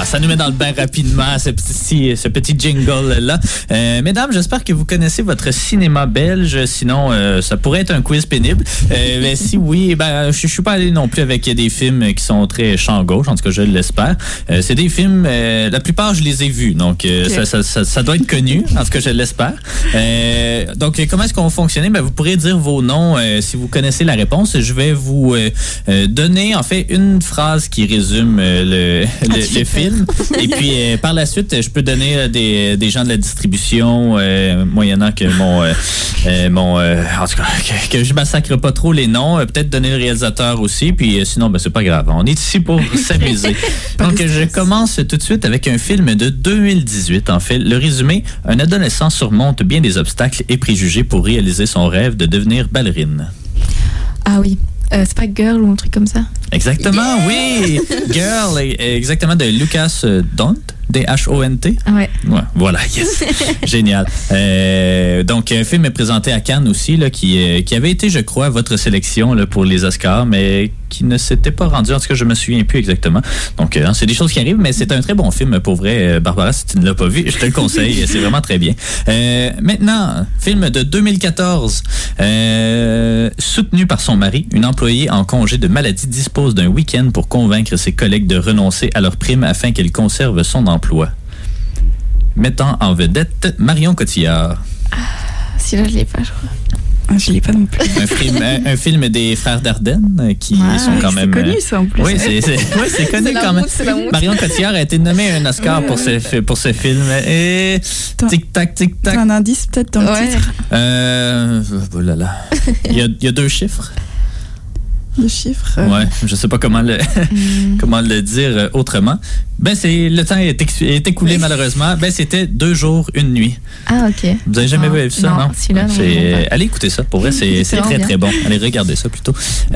ça nous met dans le bain rapidement, ce petit jingle-là. Mesdames, j'espère que vous connaissez votre cinéma belge. Sinon, ça pourrait être un quiz pénible. Mais si oui, je suis pas allé non plus avec des films qui sont très champ gauche. En tout cas, je l'espère. C'est des films, la plupart, je les ai vus. Donc, ça doit être connu. En tout cas, je l'espère. Donc, comment est-ce qu'on va fonctionner? Vous pourrez dire vos noms si vous connaissez la réponse. Je vais vous donner, en fait, une phrase qui résume le film. Et puis, par la suite, je peux donner des gens de la distribution, moyennant que en tout cas, que je massacre pas trop les noms. Peut-être donner le réalisateur aussi. Puis, sinon, c'est pas grave. On est ici pour s'amuser. Donc, je commence tout de suite avec un film de 2018. En fait, le résumé, un adolescent surmonte bien des obstacles et préjugés pour réaliser son rêve de devenir ballerine. Ah oui. C'est pas Girl ou un truc comme ça? Exactement, oui! Girl, exactement, de Lucas Dont, D-H-O-N-T. Ouais. Voilà, yes. Génial. Donc, un film est présenté à Cannes aussi, là, qui avait été, je crois, votre sélection là, pour les Oscars, mais qui ne s'était pas rendu. En tout cas, je me souviens plus exactement. Donc, c'est des choses qui arrivent, mais c'est un très bon film pour vrai. Barbara, si tu ne l'as pas vu, je te le conseille. C'est vraiment très bien. Maintenant, film de 2014. Soutenu par son mari, une employée en congé de maladie dispose d'un week-end pour convaincre ses collègues de renoncer à leur prime afin qu'elle conserve son emploi. Mettant en vedette Marion Cotillard. Celui-là, je l'ai pas, je crois. Je l'ai pas non plus. Un film des frères Dardenne qui sont quand même... C'est connu, ça, en plus. Oui, c'est connu quand même. Marion Cotillard a été nommée un Oscar pour ce film. Et tic-tac, tic-tac. T'as un indice peut-être dans le titre? Oh là là. Il y a 2 chiffres. Le chiffre. Ouais, je sais pas comment le dire autrement. Le temps est écoulé malheureusement. C'était 2 jours, 1 nuit. Ah, ok. Vous avez jamais vu ça, non? Celui-là, non. Allez écouter ça. Pour vrai, c'est très, très bon. Allez regarder ça plutôt.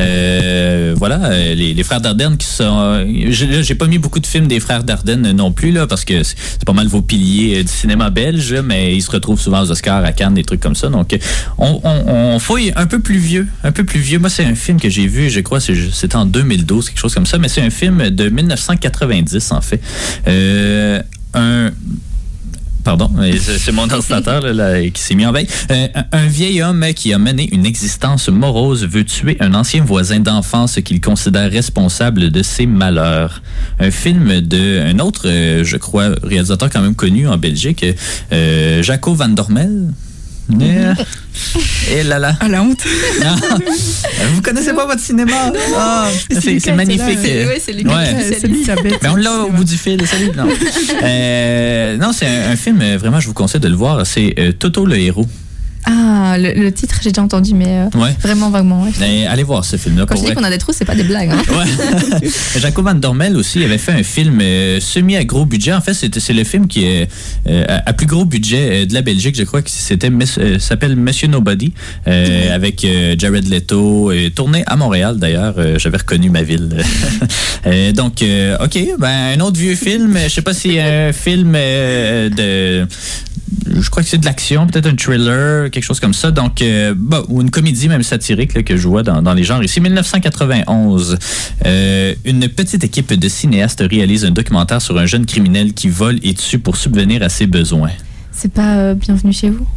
Voilà, les frères Dardenne qui sont... J'ai pas mis beaucoup de films des frères Dardenne non plus, là, parce que c'est pas mal vos piliers du cinéma belge, mais ils se retrouvent souvent aux Oscars, à Cannes, des trucs comme ça. Donc, on fouille un peu plus vieux. Moi, c'est un film que j'ai vu, je crois, c'était en 2012, quelque chose comme ça, mais c'est un film de 1990, en fait. Pardon, c'est mon ordinateur là, qui s'est mis en veille. Un vieil homme qui a mené une existence morose veut tuer un ancien voisin d'enfance qu'il considère responsable de ses malheurs. Un film d'un autre, je crois, réalisateur quand même connu en Belgique, Jaco van Dormel. Et là là. Ah, la honte. Non. Vous connaissez pas votre cinéma? C'est magnifique. C'est Lucas. C'est lui qui a bête. Mais on l'a au bout du fil, salut. Non, non, c'est un film, vraiment, je vous conseille de le voir. C'est Toto le héros. Ah, le titre, j'ai déjà entendu, mais vraiment vaguement. Ouais. Allez voir ce film-là. Quand je dis qu'on a des trous, c'est pas des blagues. Hein. Ouais. Jaco van Dormel aussi avait fait un film semi à gros budget. En fait, c'est le film qui est à plus gros budget de la Belgique. Je crois que s'appelle Monsieur Nobody avec Jared Leto, tourné à Montréal d'ailleurs. J'avais reconnu ma ville. Donc, ok, un autre vieux film. Je sais pas si un film je crois que c'est de l'action, peut-être un thriller, quelque chose comme ça. Donc, ou une comédie même satirique là, que je vois dans les genres ici. 1991, une petite équipe de cinéastes réalise un documentaire sur un jeune criminel qui vole et tue pour subvenir à ses besoins. C'est pas Bienvenue chez vous?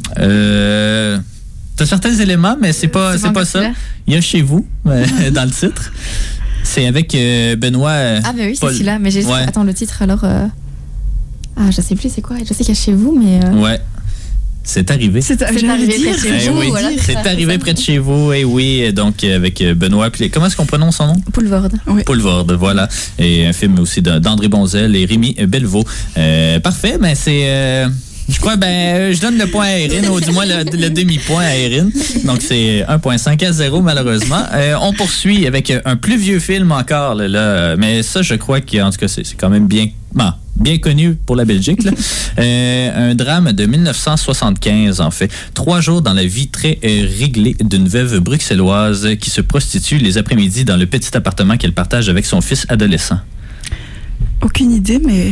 T'as certains éléments, mais c'est pas ça. Il y a Chez vous, dans le titre. C'est avec Benoît... Ah, ben oui, c'est celui-là. Mais attends, le titre, alors... Ah, je sais plus c'est quoi. Je sais qu'il y a Chez vous, mais... Ouais. C'est arrivé. C'est arrivé près de chez vous. Oui. Voilà, c'est arrivé près de chez vous. Et oui, donc avec Benoît. Comment est-ce qu'on prononce son nom? Poulvord. Oui. Poulvord, voilà. Et un film aussi d'André Bonzel et Rémi Belvaux. Parfait, mais c'est... je crois, je donne le point à Erin, ou du moins le demi-point à Erin. Donc, c'est 1,5-0, malheureusement. On poursuit avec un plus vieux film encore, là. Mais ça, je crois qu'en tout cas, c'est quand même bien connu pour la Belgique, là. Un drame de 1975, en fait. 3 jours dans la vie très réglée d'une veuve bruxelloise qui se prostitue les après-midi dans le petit appartement qu'elle partage avec son fils adolescent. Aucune idée, mais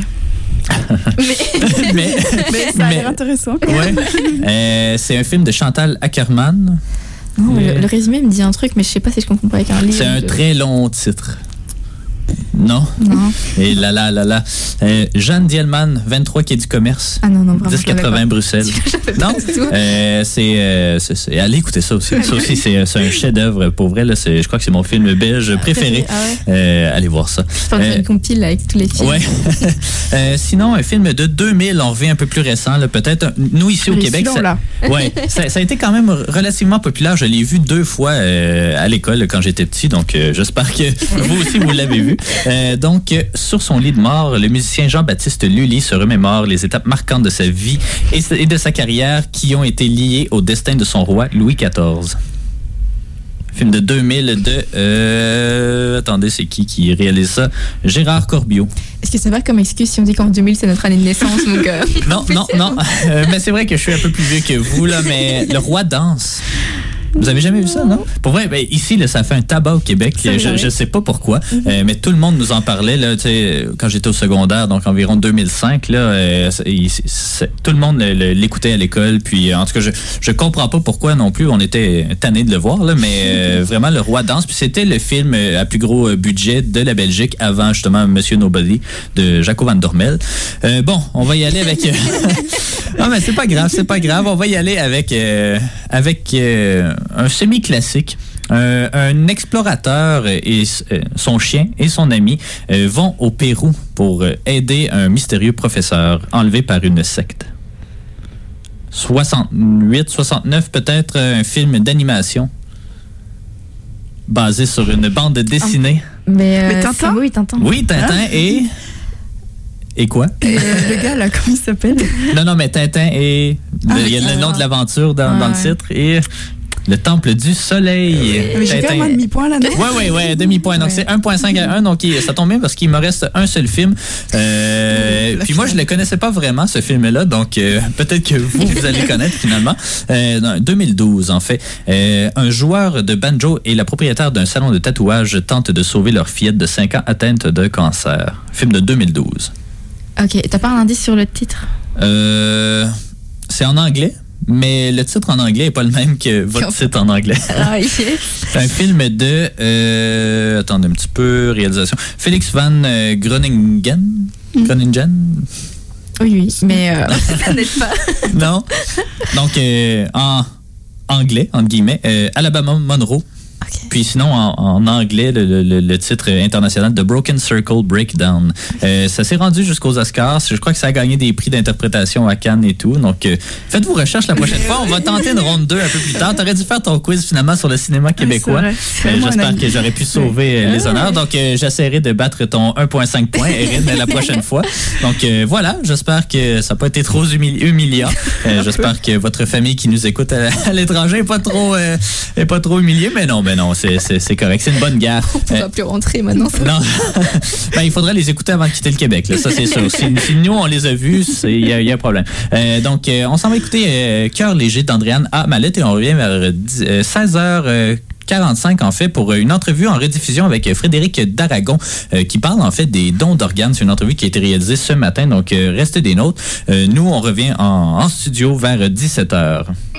ça a l'air intéressant. Ouais. C'est un film de Chantal Akerman. Non, le résumé me dit un truc, mais je sais pas si je comprends pas avec un livre. C'est un très long titre. Non. Non. Et là. Jeanne Dielman, 23 quai du commerce. Ah non, vraiment. 1080 Bruxelles. Non? Allez écouter ça aussi. Ça aussi, c'est un chef-d'œuvre. Pour vrai, là, je crois que c'est mon film belge préféré. Ah ouais. Allez voir ça. Je pense une compile avec tous les films. Ouais. Sinon, un film de 2000, on revient un peu plus récent, là, peut-être. Nous, ici au Québec, ça a été quand même relativement populaire. Je l'ai vu 2 fois à l'école quand j'étais petit, donc j'espère que vous aussi, vous l'avez vu. Donc, sur son lit de mort, le musicien Jean-Baptiste Lully se remémore les étapes marquantes de sa vie et de sa carrière qui ont été liées au destin de son roi, Louis XIV. Film de 2000 de... attendez, c'est qui réalise ça? Gérard Corbiot. Est-ce que ça va comme excuse si on dit qu'en 2000, c'est notre année de naissance? Donc, non. Mais c'est vrai que je suis un peu plus vieux que vous, là, mais Le Roi danse. Vous avez jamais vu ça, non? Pour vrai, ici, là, ça fait un tabac au Québec. Je sais pas pourquoi, mais tout le monde nous en parlait là, quand j'étais au secondaire, donc environ 2005. Là, tout le monde l'écoutait à l'école. Puis, en tout cas, je comprends pas pourquoi non plus. On était tannés de le voir, là, mais vraiment, Le Roi danse. Puis c'était le film à plus gros budget de la Belgique avant, justement, Monsieur Nobody de Jaco van Dormel. Bon, on va y aller avec... non, mais c'est pas grave. On va y aller avec un semi-classique. Un explorateur et son chien et son ami vont au Pérou pour aider un mystérieux professeur enlevé par une secte. 68, 69 peut-être, un film d'animation basé sur une bande dessinée. Mais Tintin? Oui, Tintin. Oui, Tintin et quoi? Le gars, là, comment il s'appelle? Non, mais Tintin et... il y a le nom de l'aventure dans le titre et... Le Temple du Soleil. Mais j'ai quand même un demi-point là, non? Oui, demi-point. Donc, c'est 1,5 à 1. Donc, ça tombe bien parce qu'il me reste un seul film. Puis moi, je ne le connaissais pas vraiment, ce film-là. Donc, peut-être que vous allez connaître finalement. 2012, en fait. Un joueur de banjo et la propriétaire d'un salon de tatouage tentent de sauver leur fillette de 5 ans atteinte de cancer. Film de 2012. OK. T'as pas un indice sur le titre? C'est en anglais. Mais le titre en anglais n'est pas le même que votre titre en anglais. Ah, yes. C'est un film de... attendez un petit peu, réalisation. Félix Van Groningen. Groningen? Oui, mais ça n'aide pas. Non. Donc, en anglais, entre guillemets, Alabama Monroe. Okay. Puis sinon, en anglais, le titre international, The Broken Circle Breakdown. Ça s'est rendu jusqu'aux Oscars. Je crois que ça a gagné des prix d'interprétation à Cannes et tout. Donc, faites vos recherches la prochaine fois. On va tenter une ronde 2 un peu plus tard. T'aurais dû faire ton quiz finalement sur le cinéma québécois. J'espère que j'aurais pu sauver les honneurs. Donc, j'essaierai de battre ton 1,5 points, Erin, la prochaine fois. Donc, voilà. J'espère que ça n'a pas été trop humiliant. J'espère que votre famille qui nous écoute à l'étranger n'est pas trop humiliée. Mais non, c'est correct. C'est une bonne guerre. On ne pourra plus rentrer maintenant. Non. Il faudrait les écouter avant de quitter le Québec. Là. Ça, c'est sûr. Si nous, on les a vus, il y a un problème. Donc, on s'en va écouter Cœur léger d'Andréane A. Mallette et on revient vers 16h45 en fait pour une entrevue en rediffusion avec Frédéric Daragon qui parle en fait des dons d'organes. C'est une entrevue qui a été réalisée ce matin. Donc, restez des nôtres. Nous, on revient en studio vers 17h.